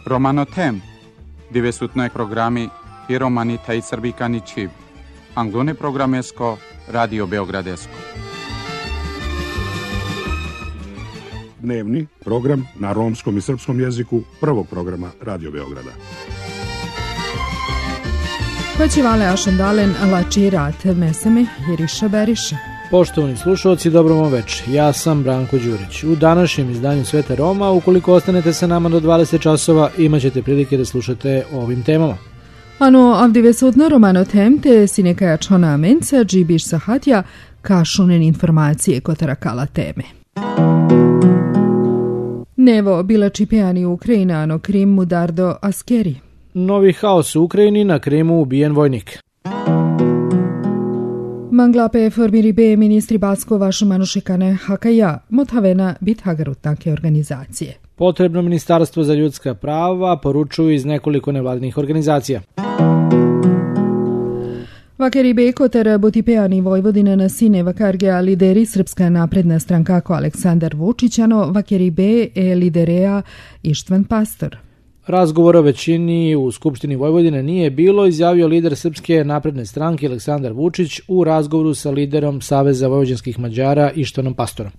Romanotem, divesutnoj programi i romani taj srbikani čiv. Anglone programesko, Radio Beogradesko. Dnevni program na romskom i srpskom jeziku prvog programa Radio Beograda. Počivale ašandalen lači rat meseme Iriša Beriša. Poštovani slušalci, dobro vam večer. Ja sam Branko Đurić. U današnjem izdanju Sveta Roma, ukoliko ostanete sa nama do 20 časova, imat ćete prilike da slušate o ovim temama. Ano, avdivesutno romano temte si neka čona menca džibiš sahatja kašunen informacije kotarakala teme. Nevo bila čipeani Ukrajina, ano Krim mudardo askeri. Novi haos u Ukrajini, na Krimu ubijen vojnik. Manglape formiri be ministri Basko vašu manušikane hakaja, motavena bit hagarutnake organizacije. Potrebno ministarstvo za ljudska prava poručuju iz nekoliko nevladinih organizacija. Vakeri be kotar Butipeani Vojvodina na sine vakarge lideri Srpska napredna stranka ko Aleksandar Vučićano, vakeri be liderea Ištvan Pastor. Razgovora o većini u Skupštini Vojvodine nije bilo, izjavio lider Srpske napredne stranke Aleksandar Vučić u razgovoru sa liderom Saveza vojvođanskih Mađara Ištvanom Pastorom.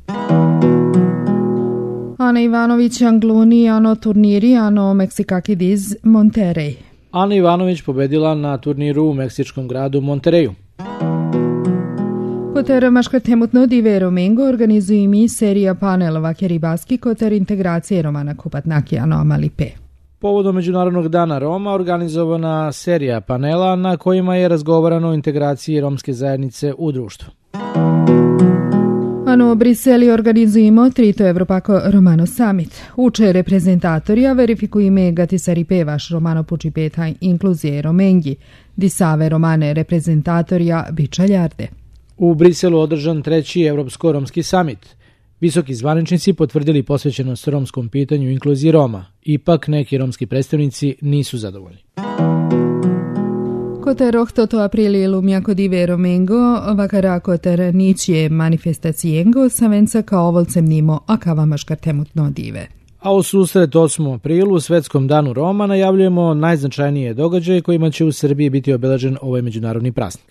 Ana Ivanović Angluni, ano turniri, ano Meksikakidis Monterrey. Ana Ivanović pobedila na turniru u meksičkom gradu Monterreyu. Kotar maška temutno dive Romengo organizuju mi serija panelova Keribaski kotar integracije Romana Kupatnaki ano Amalipe. Povodom Međunarodnog dana Roma organizovana serija panela na kojima je razgovarano o integraciji romske zajednice u društvu. Ano Briseli organizujemo trito Evropako Romano Summit. Uče reprezentatorija verifikujeme gatisaripe vaš Romano Pučipeta inkluzije Romengi, disave Romane reprezentatorija Bičaljarde. U Briselu održan treći Evropsko-romski summit. Visoki zvaničnici potvrdili posvećenost romskom pitanju inkluziji Roma. Ipak neki romski predstavnici nisu zadovoljni. Kotar 8 aprili lumjako dive Romengo, vakara kotar ničije manifestacijengo, savenca kao ovolcem nimo, a kava maškar temutno dive. A u susret 8. aprilu, Svetskom danu Roma, najavljujemo najznačajnije događaje kojima će u Srbiji biti obeležen ovaj međunarodni praznik.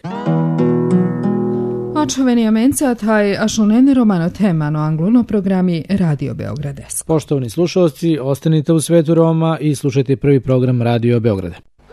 Očuveni amenca, taj ašunen romano temano angluno programi Radio Beogradesko. Poštovani slušalci, ostanite u svetu Roma i slušajte prvi program Radio Beograda.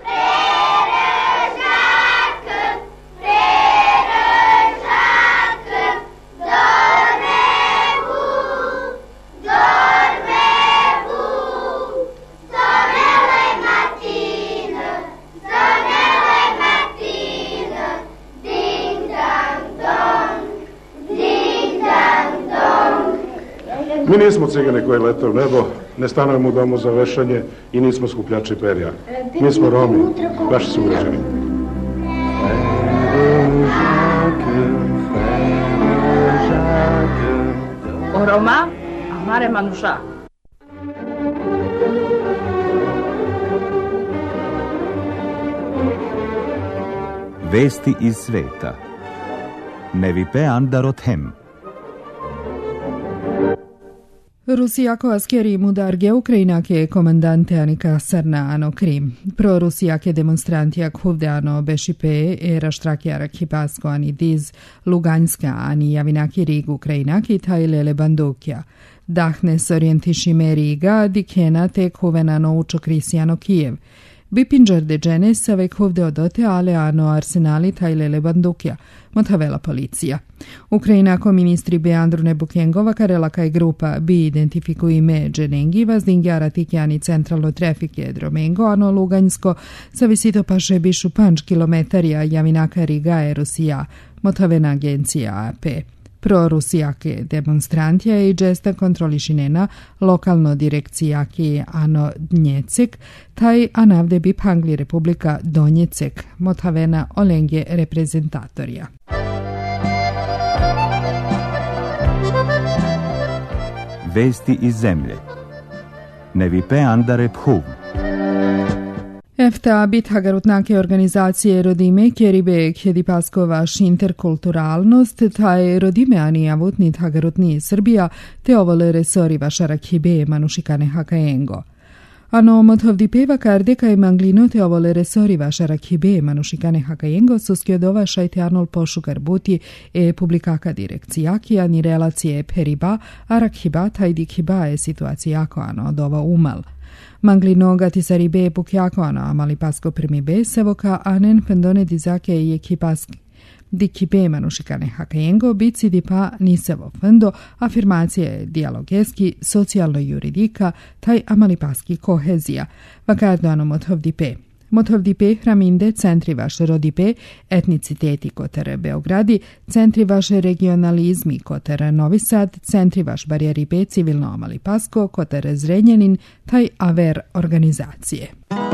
Mi nismo cigane koji lete u nebo, ne stanujemo u domu za vešanje i nismo skupljači perja. Mi smo Romi, vaši sugrađani. O Roma, amare manuša. Vesti iz sveta. Nevipe Andarothem. Rusijako askeri mudarge Ukrajinake komandante Anika Sarna ano Krim. Pro Rusijake demonstrantijak huvde ano Bešipe era štrakjara Kipasko ani Diz Luganska ani Javinaki Rig Ukrajinaki tajlele bandukja. Dahne s orijentišime Riga dikena tek huvenano učo Krisijano Kijev. Bipinđar de džene savek huvde odote ale ano arsenali tajlele bandukja, motavela policija. Ukrajinako ministri be Andrune Bukengova karela kaj grupa bi identifikuju ime dženengi vazdingjara tikjani centralno trafike dromengo ano Luganjsko sa visito paše bišu panč kilometarija javinaka Riga e Rusija, motavena agencija AP. Pro-rusijake demonstrantija i džesta kontrolišinena lokalno direkcijaki ano Dnjecek, taj anavde bi pangli Republika Donjecek, motavena olengje reprezentatorija. Vesti iz zemlje. Nevipe Andare Phuv. EFTA bithagarutnake organizacije rodime kjeribe kjedipaskovaš interkulturalnost, taj rodime ani avutnit hagarutni Srbija, te ovole resori vašara kjibe manušikane hakajengo. Ano motovdipeva kardeka e manglinote ovole resori vaša rakhibe manushikane hakajengo suskjodova šajte Arnold pošukar buti e publikaka direkcijaki ani relacije periba, a rakhiba tajdikhiba e situacijako ano dova umal. Manglinoga tisaribe pukjako ano amali pasko primibe sevoka anen pendone dizake i ekipaski. Dikibe manushikane hakajengo bici dipa nisevo fendo afirmacije dijalogeski, socijalno juridika, taj amalipaski kohezija. Vakardano motovdipe. Motovdipe hraminde centri vaše rodipe, etniciteti kotere Beogradi, centri vaše regionalizmi kotere Novi Sad, centri vaš barijeripe civilno amalipasko kotere Zrenjanin, taj aver organizacije.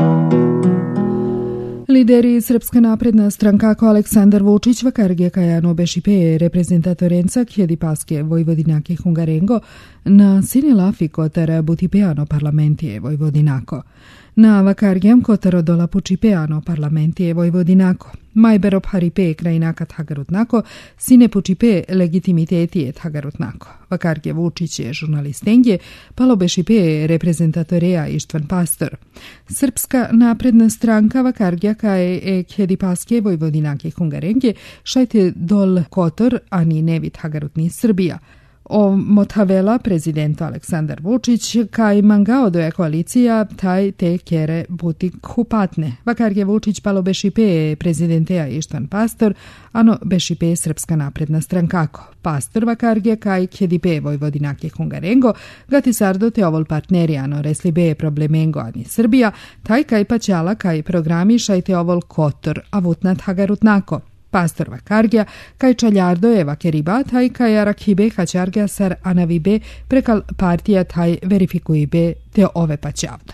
Lideri Srpska napredna stranka ko Aleksandar Vučić vakarge kajano bešipe reprezentatorenca kjedi paske Vojvodinake Hungarengo na sine lafi kotere butipeano parlamentije Vojvodinako. Na vakargem kotero dola pučipeano parlamentije Vojvodinako. Majberop haripe krajinakat Hagarutnako, sine pučipe legitimitetijet Hagarutnako. Vakarge Vučić je žurnalistengje, palo bešipe reprezentatoreja Ištvan Pastor. Srpska napredna stranka vakargjaka je kjedi paske Vojvodinake Hungarengje, šajte dol kotor, ani nevit Hagarutni Srbija. O motavela prezidento Aleksandar Vučić, kaj mangao doja koalicija, taj te kjere buti kupatne. Vakarge Vučić palo bešipe prezidenteja Ištvan Pastor, ano bešipe Srpska napredna strankako. Pastor vakarge kaj kjedipe Vojvodinake Hungarengo, gati sardo te ovol partneri ano reslibe problemengo ani Srbija, taj kaj paćala kaj programi šajte ovol kotor, a vutnat Hagarutnako. Pastor vakargja, kaj čaljardo je vakeriba, taj kaj arakhibe hačargja sar anavibe prekal partija taj verifikuibe te ove paćavdo.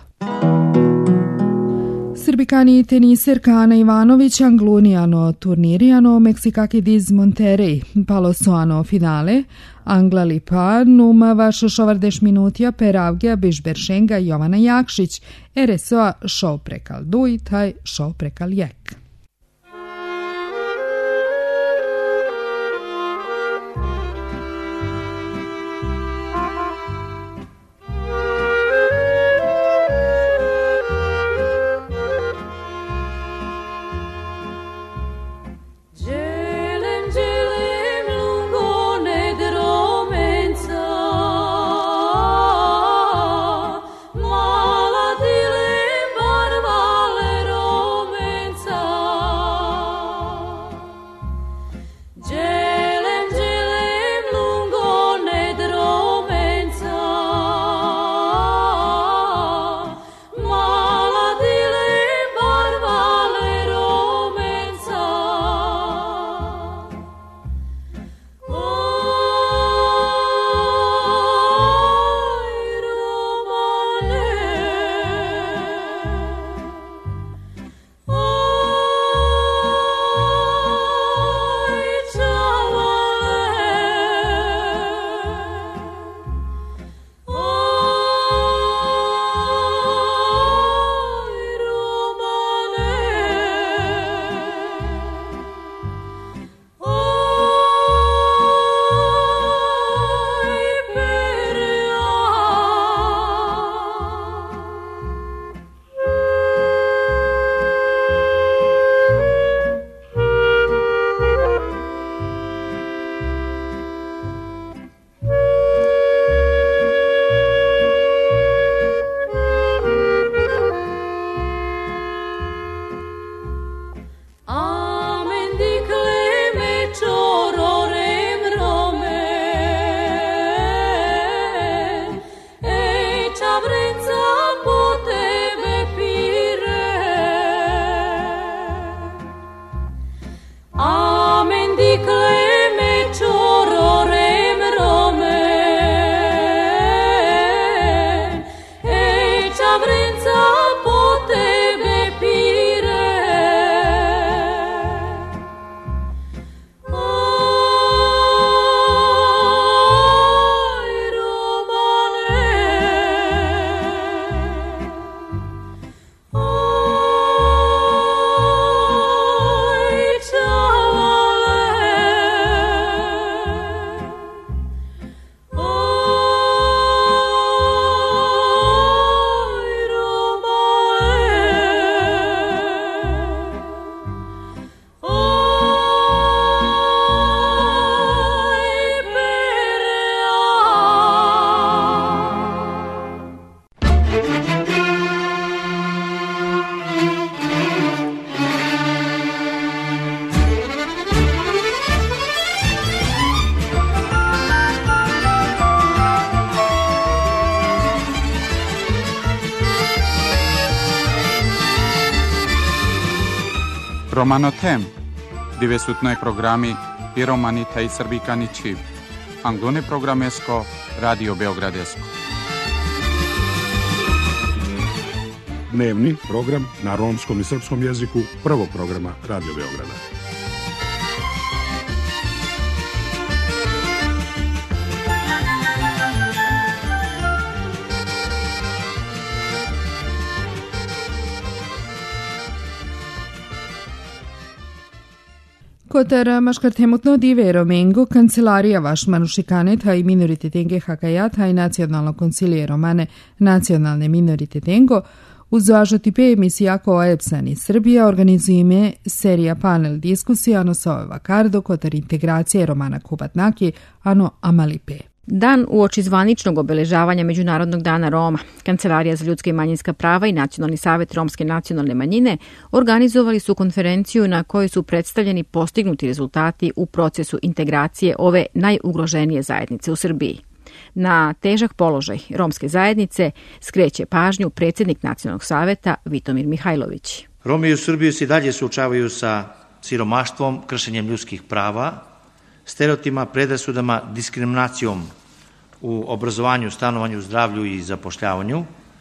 Srbikani teniserka Ana Ivanović anglunijano turnirijano Meksikaki diz Monterey palo soano finale, Angla lipa numa vaša šovardeš minutija per avgja bišberšenga Jovana Jakšić, RSO-a šov prekal duj, taj šov prekal jek. Barvale romenca Romanotem, dove sutno programi i romanita i srbikani čib. Anglone programesko, Radio Beogradesko. Dnevni program na romskom i srpskom jeziku prvog programa Radio Beograda. Kotar maškartemutno dive romengo, kancelarija vaš manušikane, taj minoriteten hakajat, taj nacionalno koncilije romane nacionalne minoriteten uz važoti pe emisija koja epsani Srbija organizujeme serija panel diskusija ano sove vakardo kotar integracije romana kubatnaki ano amalipe. Dan uoči zvaničnog obeležavanja Međunarodnog dana Roma, Kancelarija za ljudska i manjinska prava i Nacionalni savet romske nacionalne manjine organizovali su konferenciju na kojoj su predstavljeni postignuti rezultati u procesu integracije ove najugroženije zajednice u Srbiji. Na težak položaj romske zajednice skreće pažnju predsjednik Nacionalnog saveta Vitomir Mihajlović. Romi u Srbiji se dalje suočavaju sa siromaštvom, kršenjem ljudskih prava, stereotipima, predrasudama, diskriminacijom u obrazovanju, stanovanju, zdravlju i zapošljavanju,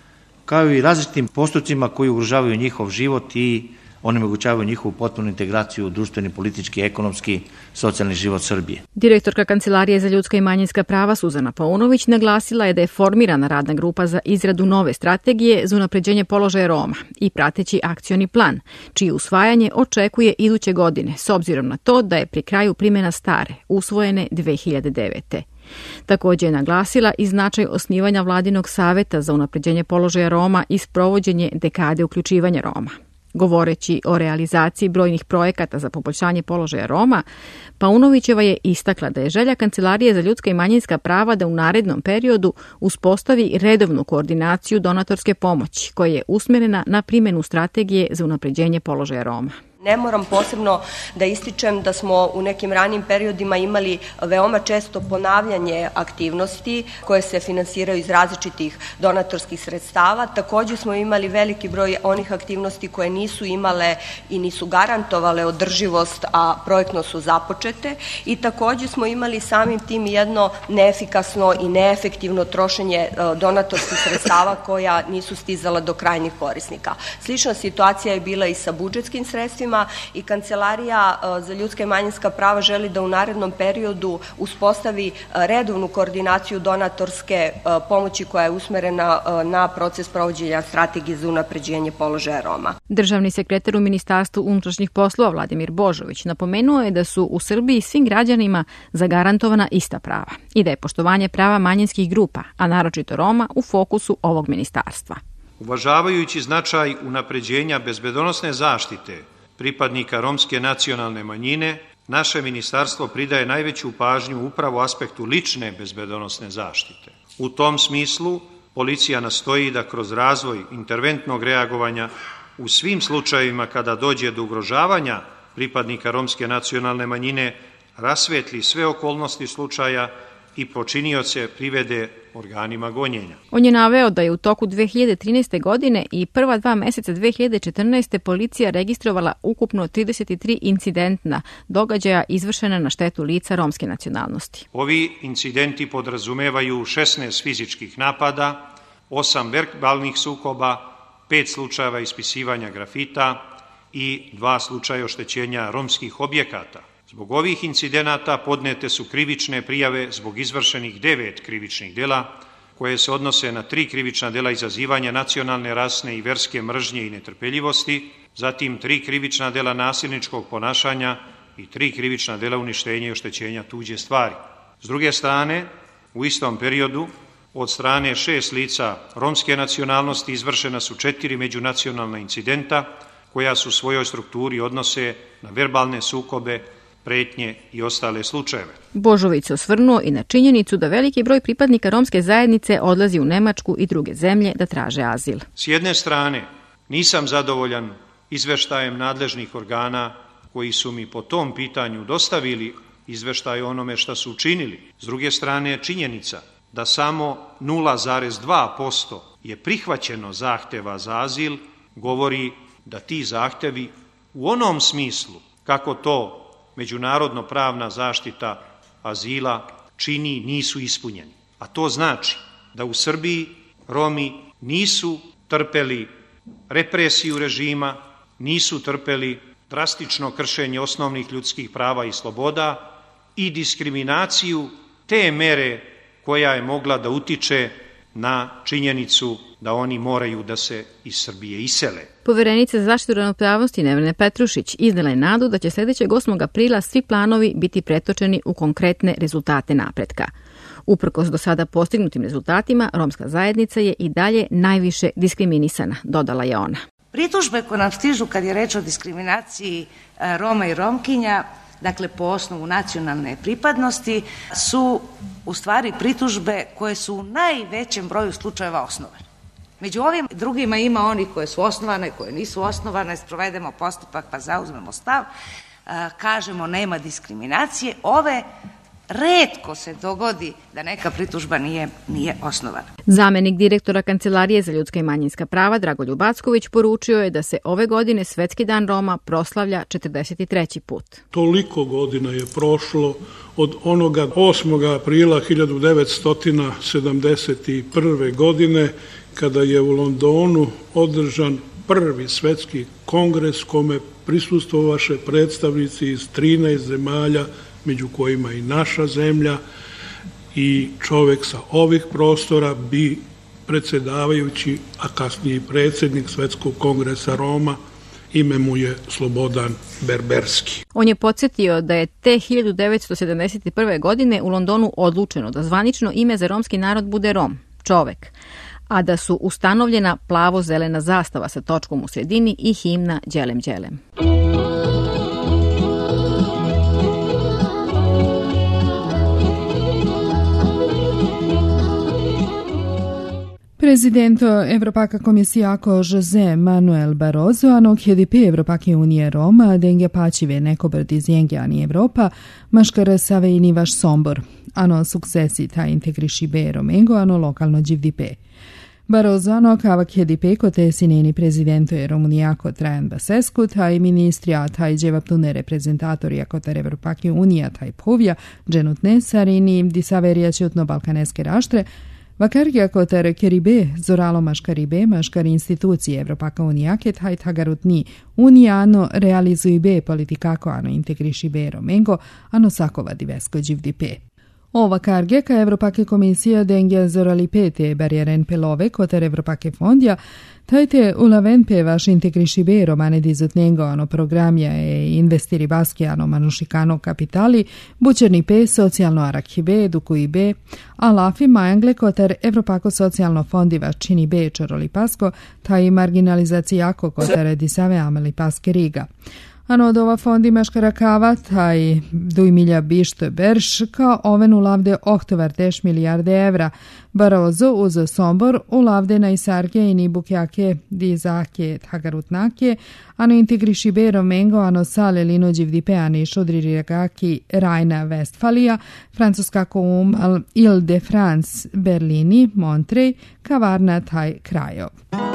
kao i različitim postupcima koji ugrožavaju njihov život i onemogućavaju njihovu potpunu integraciju u društveni, politički, ekonomski, socijalni život Srbije. Direktorka Kancelarije za ljudska i manjinska prava Suzana Paunović naglasila je da je formirana radna grupa za izradu nove strategije za unapređenje položaja Roma i prateći akcioni plan, čije usvajanje očekuje iduće godine, s obzirom na to da je pri kraju primjena stare, usvojene 2009. Također je naglasila i značaj osnivanja Vladinog saveta za unapređenje položaja Roma i sprovođenje dekade uključivanja Roma. Govoreći o realizaciji brojnih projekata za poboljšanje položaja Roma, Paunovićeva je istakla da je želja Kancelarije za ljudska i manjinska prava da u narednom periodu uspostavi redovnu koordinaciju donatorske pomoći koja je usmjerena na primjenu strategije za unapređenje položaja Roma. Ne moram posebno da ističem da smo u nekim ranijim periodima imali veoma često ponavljanje aktivnosti koje se finansiraju iz različitih donatorskih sredstava. Također smo imali veliki broj onih aktivnosti koje nisu imale i nisu garantovale održivost, a projektno su započete. I također smo imali samim tim jedno neefikasno i neefektivno trošenje donatorskih sredstava koja nisu stizala do krajnjih korisnika. Slična situacija je bila i sa budžetskim sredstvima i Kancelarija za ljudska i manjinska prava želi da u narednom periodu uspostavi redovnu koordinaciju donatorske pomoći koja je usmerena na proces provođenja strategije za unapređenje položaja Roma. Državni sekretar u Ministarstvu unutrašnjih poslova Vladimir Božović napomenuo je da su u Srbiji svim građanima zagarantovana ista prava i da je poštovanje prava manjinskih grupa, a naročito Roma, u fokusu ovog ministarstva. Uvažavajući značaj unapređenja bezbedonosne zaštite pripadnika romske nacionalne manjine, naše ministarstvo pridaje najveću pažnju upravo aspektu lične bezbedonosne zaštite. U tom smislu, policija nastoji da kroz razvoj interventnog reagovanja u svim slučajevima kada dođe do ugrožavanja pripadnika romske nacionalne manjine rasvetli sve okolnosti slučaja i počinioce privede organima gonjenja. On je naveo da je u toku 2013. godine i prva 2 meseca 2014. policija registrovala ukupno 33 incidentna događaja izvršena na štetu lica romske nacionalnosti. Ovi incidenti podrazumevaju 16 fizičkih napada, 8 verbalnih sukoba, 5 slučajeva ispisivanja grafita i 2 slučaja oštećenja romskih objekata. Zbog ovih incidenata podnete su krivične prijave zbog izvršenih 9 krivičnih dela, koje se odnose na 3 krivična dela izazivanja nacionalne, rasne i verske mržnje i netrpeljivosti, zatim 3 krivična dela nasilničkog ponašanja i 3 krivična dela uništenja i oštećenja tuđe stvari. S druge strane, u istom periodu, od strane 6 lica romske nacionalnosti izvršena su 4 međunacionalna incidenta, koja su u svojoj strukturi odnose na verbalne sukobe, pretnje i ostale slučajeve. Božović se osvrnuo i na činjenicu da veliki broj pripadnika romske zajednice odlazi u Nemačku i druge zemlje da traže azil. S jedne strane, nisam zadovoljan izveštajem nadležnih organa koji su mi po tom pitanju dostavili izveštaj o onome šta su učinili. S druge strane, činjenica da samo 0,2% je prihvaćeno zahteva za azil, govori da ti zahtevi u onom smislu kako to međunarodno pravna zaštita azila čini, nisu ispunjeni. A to znači da u Srbiji Romi nisu trpeli represiju režima, nisu trpeli drastično kršenje osnovnih ljudskih prava i sloboda i diskriminaciju te mere koja je mogla da utiče na činjenicu da oni moraju da se iz Srbije isele. Poverenica za zaštitu ravnopravnosti Nevena Petrušić iznela je nadu da će sljedećeg 8. aprila svi planovi biti pretočeni u konkretne rezultate napretka. Uprkos do sada postignutim rezultatima, romska zajednica je i dalje najviše diskriminisana, dodala je ona. Pritužbe koje nam stižu kad je reč o diskriminaciji Roma i Romkinja, dakle po osnovu nacionalne pripadnosti, su u stvari pritužbe koje su u najvećem broju slučajeva osnovane. Među ovim drugima ima onih koje su osnovane, koje nisu osnovane, sprovedemo postupak pa zauzmemo stav, kažemo nema diskriminacije. Ove retko se dogodi da neka pritužba nije osnovana. Zamenik direktora Kancelarije za ljudska i manjinska prava Dragoljub Acković poručio je da se ove godine Svetski dan Roma proslavlja 43. put. Toliko godina je prošlo od onoga 8. aprila 1971. godine kada je u Londonu održan prvi svetski kongres kome prisustvovaše predstavnici iz 13 zemalja, među kojima i naša zemlja, i čovek sa ovih prostora bi predsedavajući, a kasnije i predsjednik Svetskog kongresa Roma, ime mu je Slobodan Berberski. On je podsjetio da je te 1971. godine u Londonu odlučeno da zvanično ime za romski narod bude Rom, čovek, a da su ustanovljena plavo-zelena zastava sa točkom u sredini i himna Đelem Đelem. Presidente Evropska komisijako José Manuel Barroso hanno chiede Evropske unije Roma dengue pacive nekobrdi zjengjani Evropa, maškar saveini vaš Sombor, hanno successi ta integriscibe Romengo hanno lokalno GDP. Barroso hanno kava chiede kote sineni presidente Romunijako Trajan Basescu, taj ministrija, taj dževaptune reprezentatorija kote Evropske unija, taj povja, dženutne sarini, disaverija čutno balkaneske raštre, Vakargija kotar Keribe, zoralo maškaribe, maškar institucije Evropska unijake, taj tagarutni unijano realizujbe politikako ano integrišibe Romengo, ano sakova divesko GDP. Ova karge ka Evropske komisija dengia zorali pete barjeren pelove kotar Evropske fondja, tajte ulaven pe vaš integrišibe romane dizutnengo ano programja e investiri baski ano manušikano kapitali, bučerni pe socijalno arakibe, edukuibe, a lafi majangle kotar Evropako socijalno fondiva čini be čoroli pasko, taj marginalizacijako kotar disave ameli paske riga. Ano od ova fondi maškara kava, taj 2 milja bišto berš, kao oven ulavde oktovar 10 milijarde evra. Barroso uz Sombor ulavde na isarke i nibukjake dizake tagarutnake, ano integrišibe Romengo, ano sale lino GDP, ani šudririgaki Rajna Vestfalija, francuska koum Ile-de-France, Berlini, Montrey, kavarna taj krajov.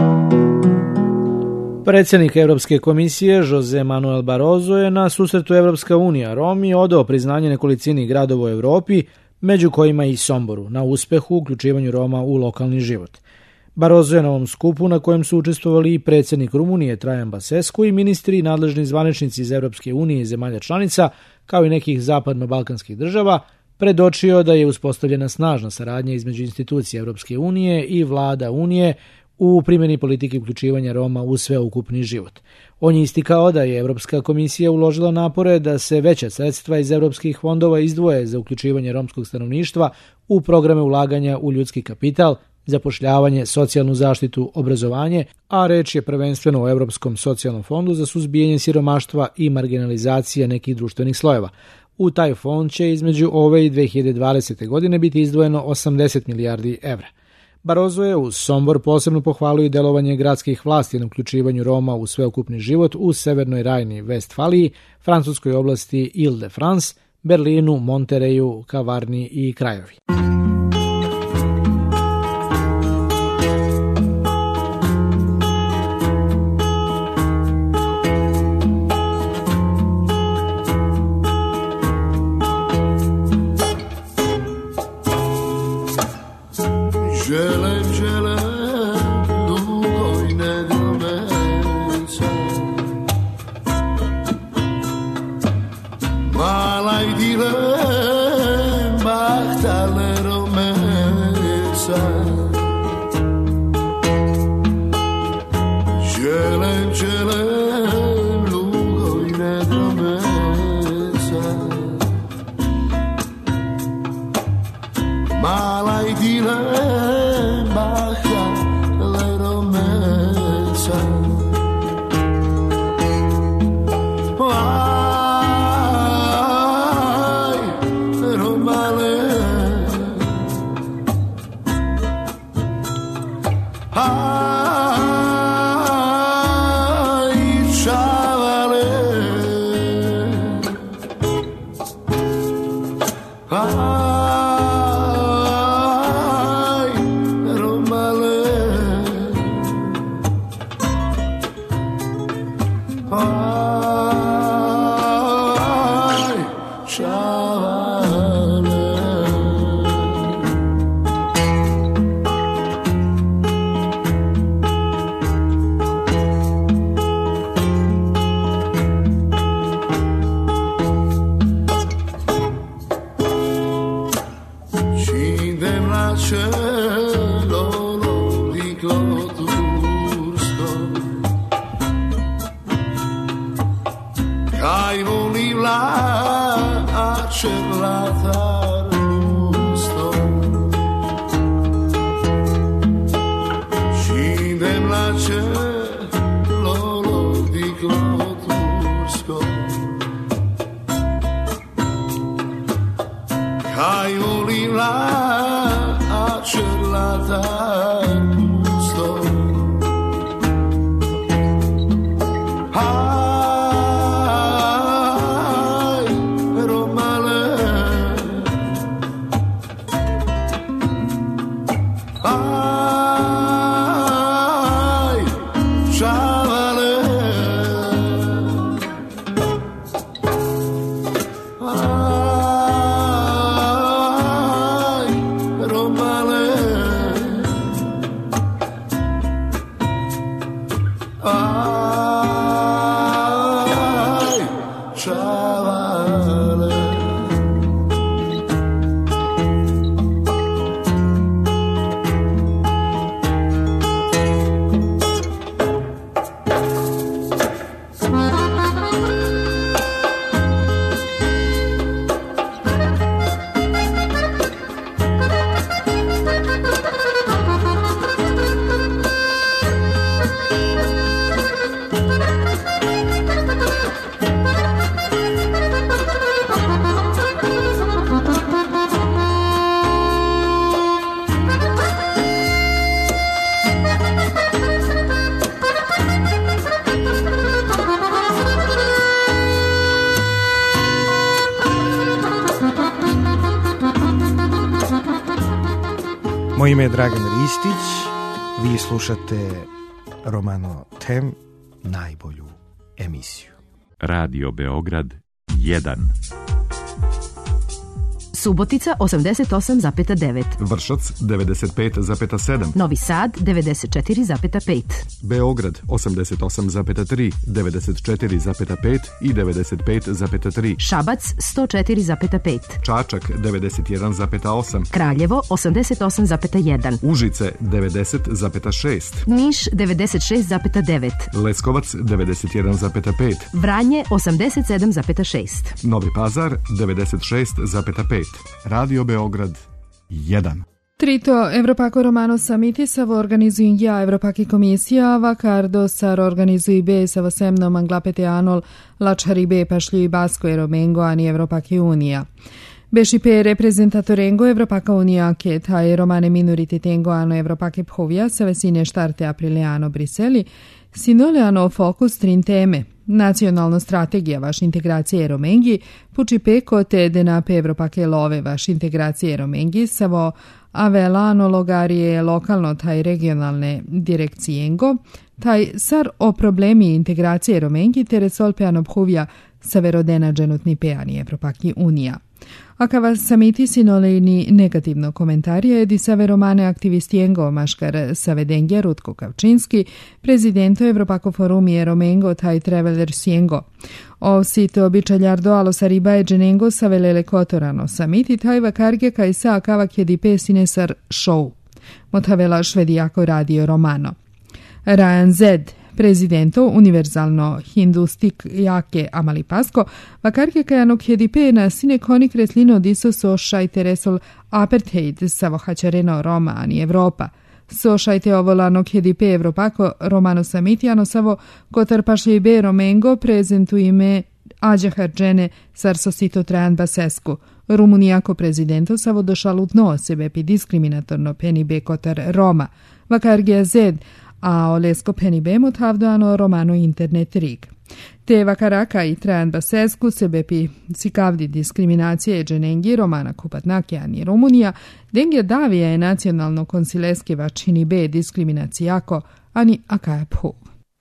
Predsjednik Evropske komisije José Manuel Barroso je na susretu Evropska unija Romi odao priznanje nekolicini gradova u Evropi, među kojima i Somboru, na uspehu u uključivanju Roma u lokalni život. Barroso je na ovom skupu, na kojem su učestvovali i predsjednik Rumunije Trajan Basescu i ministri i nadležni zvaničnici iz Evropske unije i zemalja članica, kao i nekih zapadno-balkanskih država, predočio da je uspostavljena snažna saradnja između institucija Evropske unije i vlada Unije u primjeni politike uključivanja Roma u sveukupni život. On je istikao da je Evropska komisija uložila napore da se veća sredstva iz evropskih fondova izdvoje za uključivanje romskog stanovništva u programe ulaganja u ljudski kapital, zapošljavanje, socijalnu zaštitu, obrazovanje, a reč je prvenstveno o Evropskom socijalnom fondu za suzbijanje siromaštva i marginalizacije nekih društvenih slojeva. U taj fond će između ove i 2020. godine biti izdvojeno 80 milijardi evra. Barroso je uz Sombor posebno pohvalio i delovanje gradskih vlasti na uključivanju Roma u sveukupni život u Severnoj Rajni, Vestfaliji, francuskoj oblasti Ile-de-France, Berlinu, Montereju, Kavarni i Krajovi. Moje ime je Dragan Ristić, vi slušate Romano Tem, najbolju emisiju. Radio Beograd 1. Subotica 88,9. Vršac 95,7. Novi Sad 94,5. Beograd 88,3, 94,5 i 95,3. Šabac 104,5. Čačak 91,8. Kraljevo 88,1. Užice 90,6. Niš 96,9. Leskovac 91,5. Vranje 87,6. Novi Pazar 96,5. Radio Beograd 1. Trito Evropako Romano Samitisavo organizuja Evropaki komisija, vakardo sar organizui be sa vasemnom anglapete anol lačari be pašlju i basko eromengo ani Evropaki unija. Bešipe reprezentatorengo Evropaka unija che taj romane minoritetengo ano Evropake phovia sa vesine štarte aprileano Briseli, sinoleano fokus trin teme. Nacionalna strategija vaš integracije Romengi, puči peko te denape Evropake love vaš integracije Romengi, savo avelano logarije lokalno taj regionalne direkcijengo, taj sar o problemi integracije Romengi te resolpeano phovia sa verodena dženutni peani Evropaki unija. Akava samiti sinolini negativno komentarije di save romane aktivistiengo maškar savedengje Rutko Kavčinski, prezidento Evropako forumi romengo taj traveler siengo. O sito običaljardo alo sariba e dženengo savelele kotorano samiti taj vakarge kaj sa akava kjedipe sinesar show. Motavela švedijako radio romano. Ryan Zed, prezidento univerzalno hindustik jake Amalipasko, vakarke kajano kjedipe na sine koni kretlino diso so šajteresol apartheid savo hačareno Roma ani Evropa. So šajte ovolano kjedipe Evropako romano samitijano savo kotar pašlibe romengo prezentu ime Ađa Harđene sar sosito Trajan Basescu. Rumunijako prezidento savo došalutno sebe pi diskriminatorno penibe kotar Roma. Vakarge Zed, a olesko penibe motavdoano romano internet rig. Te vakaraka i Trajan Basescu sebe pi sikavdi diskriminacije dženengi romana kupatnake ani Rumunija, dengje davija je nacionalno konsileskeva čini be diskriminacijako ani akajaphu.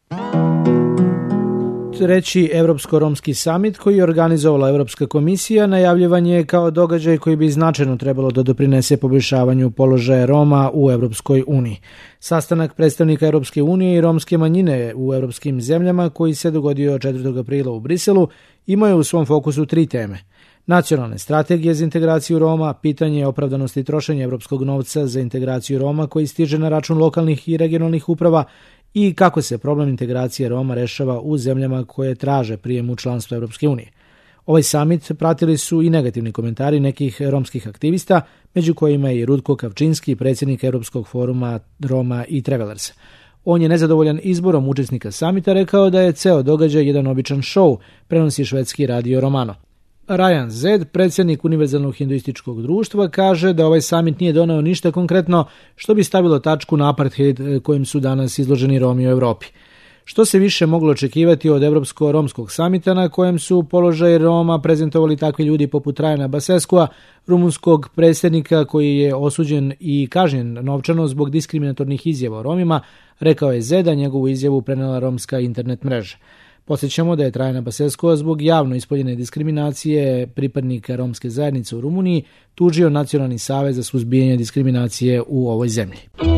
Treći Evropsko-romski samit koji je organizovala Evropska komisija najavljivan je kao događaj koji bi značajno trebalo da doprinese poboljšavanju položaja Roma u Evropskoj uniji. Sastanak predstavnika Evropske unije i romske manjine u evropskim zemljama koji se dogodio 4. aprila u Briselu imao je u svom fokusu 3 teme. Nacionalne strategije za integraciju Roma, pitanje opravdanosti trošenja evropskog novca za integraciju Roma koji stiže na račun lokalnih i regionalnih uprava i kako se problem integracije Roma rešava u zemljama koje traže prijem u članstvo Evropske unije. Ovaj samit pratili su i negativni komentari nekih romskih aktivista, među kojima je i Rutko Kavčinski, predsjednik Evropskog foruma Roma i Travelers. On je nezadovoljan izborom učesnika samita rekao da je ceo događaj jedan običan show, prenosi švedski radio Romano. Ryan Zed, predsjednik Univerzalnog hinduističkog društva, kaže da ovaj samit nije doneo ništa konkretno što bi stavilo tačku na apartheid kojim su danas izloženi Romi u Evropi. Što se više moglo očekivati od Evropsko-romskog samita na kojem su položaj Roma prezentovali takvi ljudi poput Trajana Basescua, rumunskog predsjednika koji je osuđen i kažnjen novčano zbog diskriminatornih izjava o Romima, rekao je Zed, a njegovu izjavu prenela romska internet mreža. Podsjećamo da je Trajana Basescua zbog javno ispoljene diskriminacije pripadnika romske zajednice u Rumuniji tužio Nacionalni savez za suzbijanje diskriminacije u ovoj zemlji.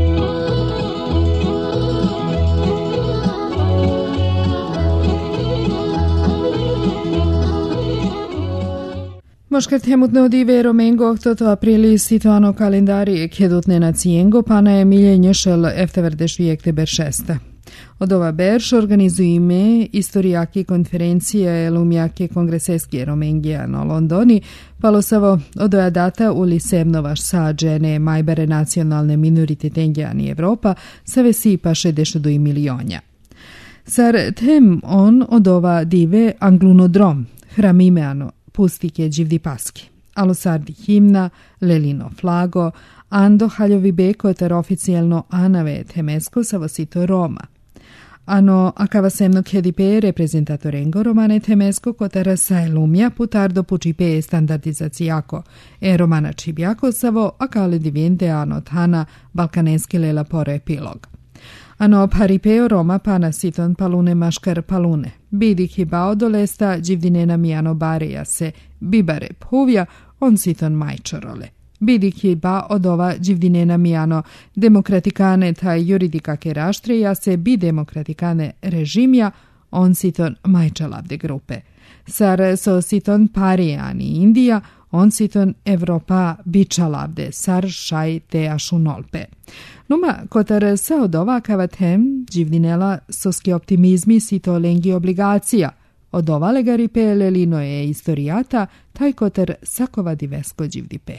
Moškart hemutno dive romengo toto aprili situano kalendari kjedutne na cijengo, pa na je miljenje šel efteverdešu jekteber 6. Od ova berš organizuje ime istorijake konferencije Lumjake kongreseske romengija na Londoni, palosavo od ova data uli semnovaš sađene majbere nacionalne minoriteten Evropa sa vesi pa 62 milionja. Sar tem on od ova dive anglunodrom, hramimeano, pustike dživdi paski, alosardi himna, lelino flago, ando haljovi beko ter oficijelno anave temesko savosito Roma. Ano akava semno kjedipe reprezentatorengo romane temesko kotara saelumja putardo pučipe standardizacijako, romana čibjako savo akale divente ano tana balkaneske lela pore epilog. Ano paripeo Roma pana siton palune maškar palune. Bidi hibao dolesta dživdinena mijano bareja se bibare puvja on siton majčorole. Bidi hiba od ova dživdinena mijano demokratikane taj juridika keraštreja se bi demokratikane režimja on siton majčalabde grupe. Sar so siton parijani Indija on siton Evropa bičalabde sar šaj te ašunolpe. Numa kotar sa od ova kavatem dživdinela soski optimizmi sito lengi obligacija. Od ova legaripe lelino je istorijata taj kotar sakova divesko dživdipe.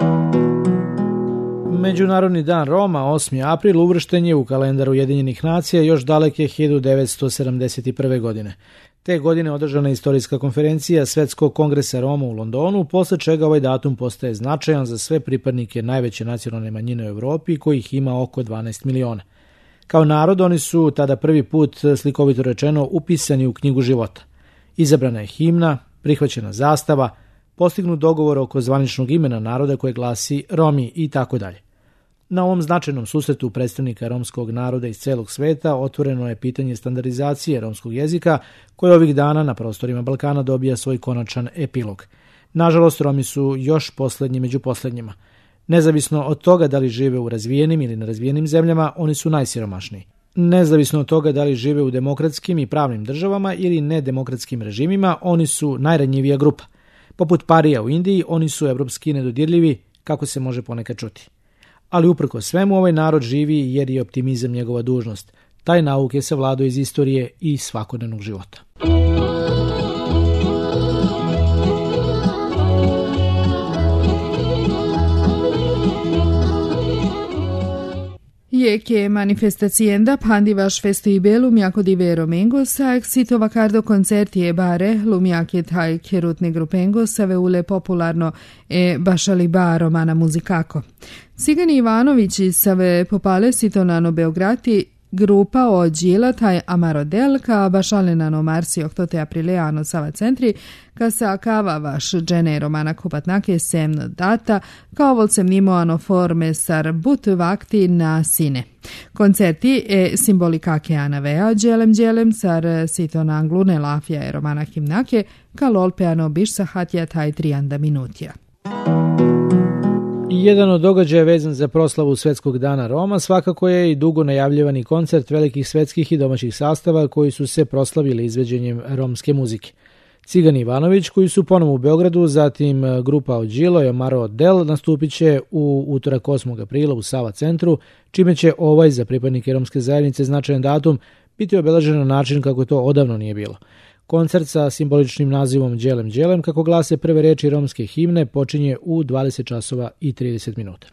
Međunarodni dan Roma, 8. april, uvršten je u kalendar Ujedinjenih nacija još daleke 1971. godine. Te godine održana je istorijska konferencija Svetskog kongresa Roma u Londonu, posle čega ovaj datum postaje značajan za sve pripadnike najveće nacionalne manjine u Evropi, kojih ima oko 12 miliona. Kao narod, oni su tada prvi put, slikovito rečeno, upisani u knjigu života. Izabrana je himna, prihvaćena zastava, postignut dogovor oko zvaničnog imena naroda koje glasi Romi i tako dalje. Na ovom značajnom susretu predstavnika romskog naroda iz celog sveta otvoreno je pitanje standardizacije romskog jezika koje ovih dana na prostorima Balkana dobija svoj konačan epilog. Nažalost, Romi su još poslednji među poslednjima. Nezavisno od toga da li žive u razvijenim ili nerazvijenim zemljama, oni su najsiromašniji. Nezavisno od toga da li žive u demokratskim i pravnim državama ili nedemokratskim režimima, oni su najranjivija grupa. Poput parija u Indiji, oni su evropski nedodirljivi, kako se može ponekad čuti. Ali uprko svemu ovaj narod živi jer je optimizam njegova dužnost. Taj nauk je savladao iz istorije i svakodnevnog života. Je che manifestazienda pandivaš festival lumiako di vero mengo sa exito vacardo concerti e bare lumiake taj kerutne grupengo sa veule popularno e bašaliba romana muzikako. Cigani Ivanovići save popale sitonano Beograti grupa ođila taj amarodel ka bašalenano marsi 8 aprileano Sava centri ka sa akava vaš džene romana kupatnake semno data kao volcem nimoano forme sar but vakti na sine. Koncerti e simbolikake anavea dželem sar siton anglune lafja e romana himnake ka lolpeano biš sahatja taj 30 minutija. Jedan od događaja vezan za proslavu Svetskog dana Roma svakako je i dugo najavljivani koncert velikih svetskih i domaćih sastava koji su se proslavili izveđenjem romske muzike. Cigani Ivanović, koji su ponovo u Beogradu, zatim grupa Ođilo i Amaro Del nastupit će u utorak 8. aprila u Sava centru, čime će ovaj za pripadnike romske zajednice značajan datum biti obeležen na način kako to odavno nije bilo. Koncert sa simboličnim nazivom Dželem Dželem, kako glase prve reči romske himne, počinje u 20 časova i 30 minuta.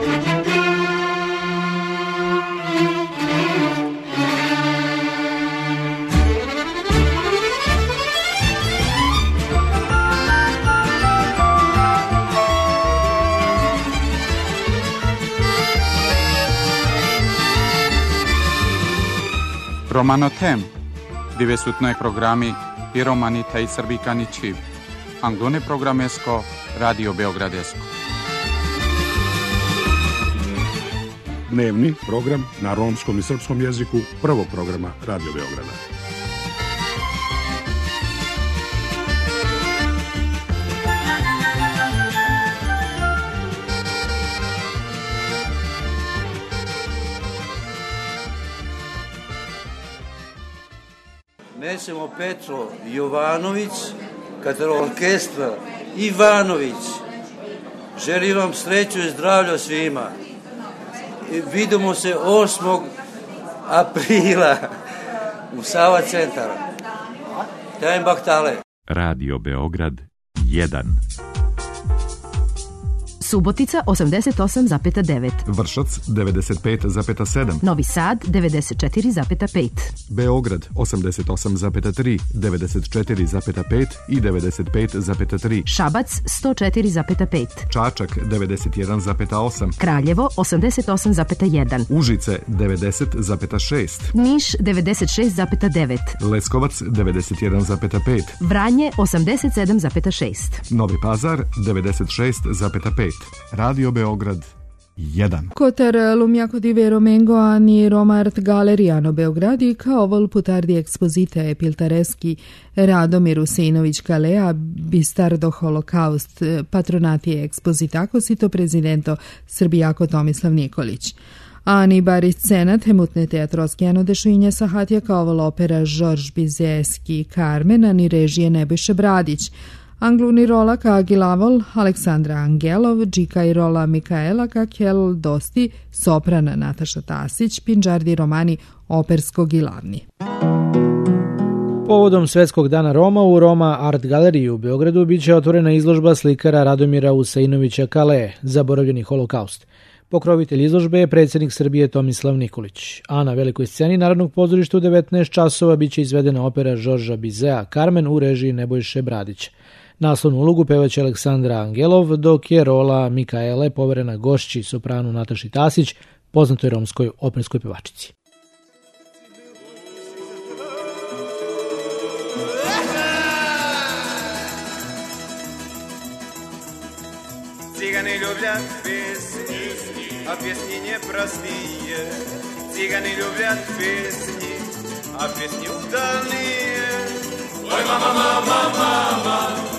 Romano Tem, dove su noi programmi Piromani taj Srbikani Čiv, Anglone programesko, Radio Beogradesko. Dnevni program na romskom i srpskom jeziku prvog programa Radio Beograda. Ne samo Petro Jovanović, katedral orkestra Ivanović. Želim vam sreću i zdravlja svima. Vidimo se 8. aprila u Sava centar. Dajem baktale. Radio Beograd 1. Subotica 88,9. Vršac 95,7. Novi Sad 94,5. Beograd 88,3, 94,5 i 95,3. Šabac 104,5. Čačak 91,8. Kraljevo 88,1. Užice 90,6. Niš 96,9. Leskovac 91,5. Vranje 87,6. Novi Pazar 96,5. Radio Beograd 1. Kotar lumiako di vero mengo ani Roma Art Galerijano Beogradi kao vol putardi ekspozita je piltareski Radomir Usinović Kalea Bistardo Holokaust patronati ekspozitako sito prezidento Srbijako Tomislav Nikolić. Ani bari scena temutne teatroskijano dešinje sahatja kao vol opera Žorž Bizeski Carmen ani režije Nebojše Bradić. Angluni rola ka Agilavol, Aleksandra Angelov, Džika i rola Mikaela ka Kel Dosti, soprana Nataša Tasić, Pinđardi romani opersko gilavni. Povodom Svetskog dana Roma u Roma Art Galeriji u Beogradu biće otvorena izložba slikara Radomira Usinovića Kale, Zaboravljeni holokaust. Pokrovitelj izložbe je predsjednik Srbije Tomislav Nikolić, a na velikoj sceni Narodnog pozorišta u 19 časova biće izvedena opera Žorža Bizea Carmen u režiji Nebojše Bradića. Naslovnu ulogu pevaće Aleksandra Angelov, dok je rola Mikaele poverena gošći sopranu Nataši Tasić, poznatoj romskoj operskoj pevačici. Цыганы любят песни, а песни непростые. Цыганы любят песни, а песни удалые. Ой, мама, мама, мама,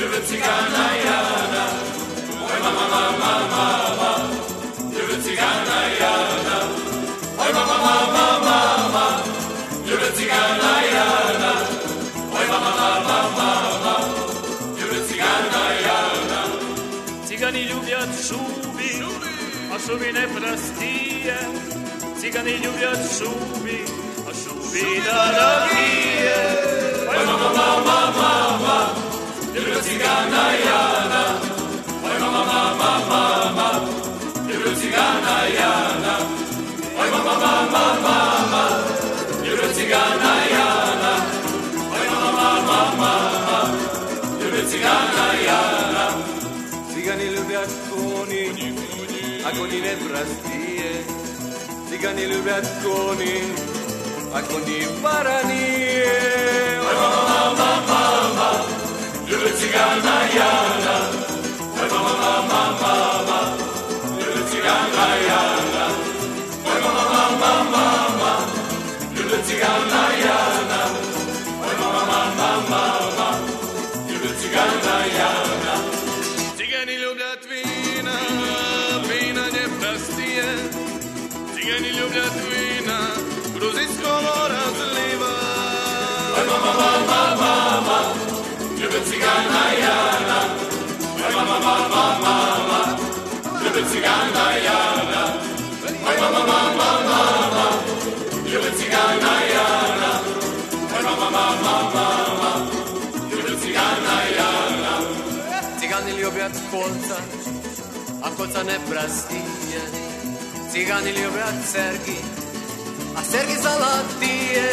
Ljubav cigana Jana, oj mama, mama, mama, ljubav cigana Jana, oj mama, mama, mama, ljubav cigana Jana, oj mama, mama, mama, ljubav cigana Jana. Cigani ljubljat šubi, a šubi ne prostije, cigani ljubljat šubi, a šubi da pije. Oj mama, mama, mama, ljubav cigana Jana, oj mama, mama, mama, ljubav cigana Jana, oj mama, mama, mama, ljubav cigana Jana, oj mama, mama, mama, ljubav cigana Jana. Cigani ljubljat konji, a konji ne prostije, cigani ljubljat konji, a konji para nije. Oj mama, mama, mama, ljubav cigana Jana, oj mama, mama, mama, ljubav cigana Jana, oj mama, mama, mama, ljubav cigana Jana, oj mama, mama, mama, ljubav cigana Jana. Cigani ljubljat vina, vina ne prostije, cigani ljubljat vina, gruzijsko razliva. Oj mama, mama, mama, ljubav cigana Jana, oj mama, mama, mama, ljubav cigana Jana, oj mama, mama, mama, ljubav cigana Jana, oj mama, mama, mama, ljubav cigana Jana. Cigani ljubljat kolca, a kolca ne prostije, cigani ljubljat sergi, a sergi zalatije.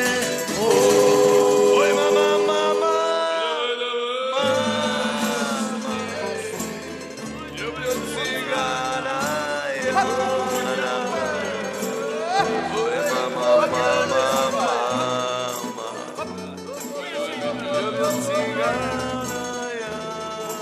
Oj mama, mama, ljubljat cigana Jana, oj mama, mama, mama, ljubljat cigana Jana,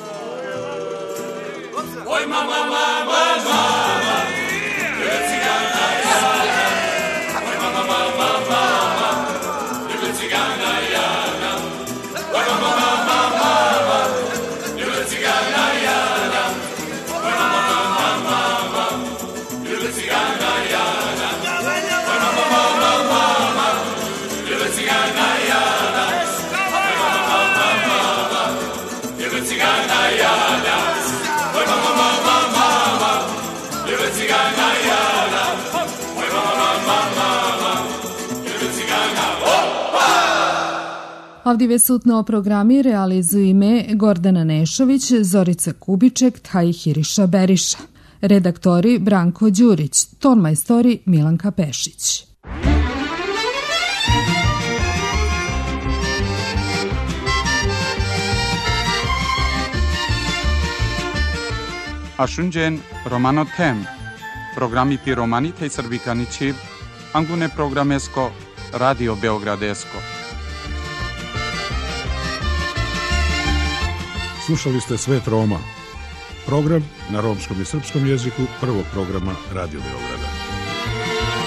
oj mama, mama, mama, ljubav cigana Jana, oj mama, mama, mama, ljubav cigana Jana, oj mama, mama, mama, ljubav cigana Jana, oj mama, mama, mama, ljubav cigana Jana, oj mama, mama, mama, ljubav cigana Jana, oj mama, mama, mama, ljubav cigana Jana, oj mama, mama, mama, ljubav cigana Jana, oj mama, mama, mama, ljubav cigana. Avdive sutno programi realizuju ime Gordana Nešović, Zorica Kubiček, Tahiriša Beriša. Redaktori Branko Đurić, tonmajstori Milanka Pešić. Ashunjen Romano Tem, programi piromani tej srbikani čiv, angune programesko, Radio Beogradesko. Slušali ste Svet Roma, program na romskom i srpskom jeziku prvog programa Radio Beograda.